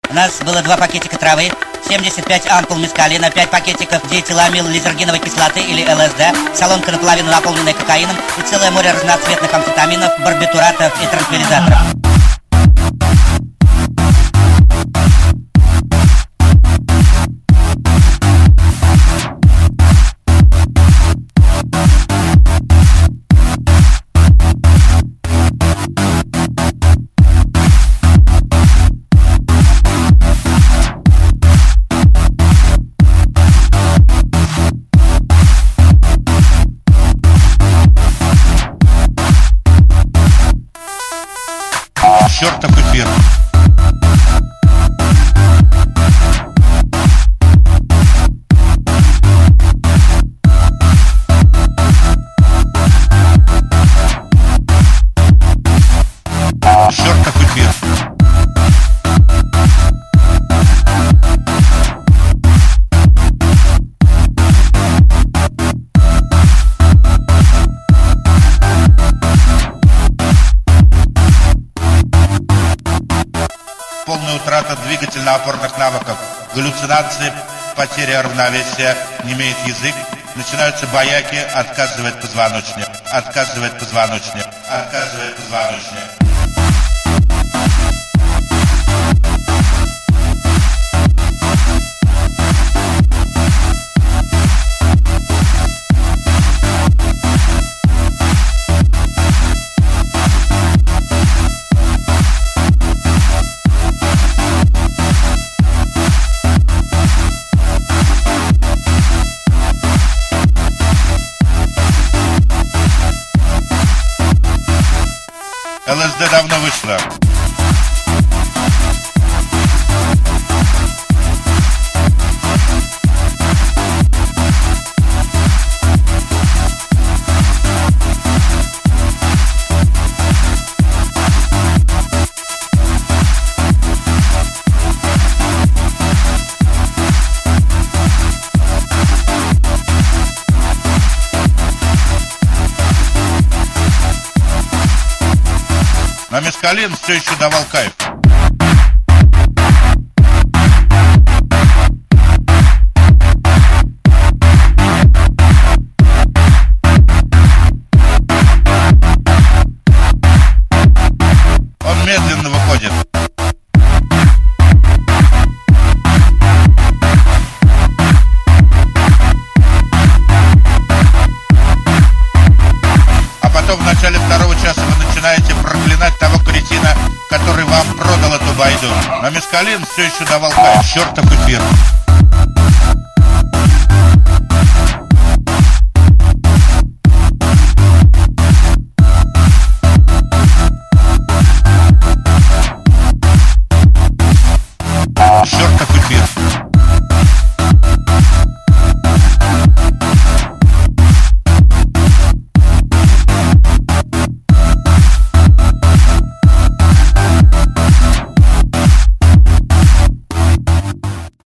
У нас было 2 пакетика травы, 75 ампул мескалина, 5 пакетиков диэтиламил лизергиновой кислоты или ЛСД, солонка наполовину наполненная кокаином и целое море разноцветных амфетаминов, барбитуратов и транквилизаторов. Чертов эфир. Чертов эфир. Полная утрата двигательно-опорных навыков, галлюцинации, потеря равновесия, немеет язык, начинаются бояки, отказывает позвоночник, отказывает позвоночник, отказывает позвоночник. ЛСД давно вышла. Но мескалин все еще давал кайф. Он медленно выходит. А потом в начале 2-го часа вы начинаете проклинать того кретина, который вам продал эту байду. Но мескалин все еще давал кайф. Чертов эфир. Чертов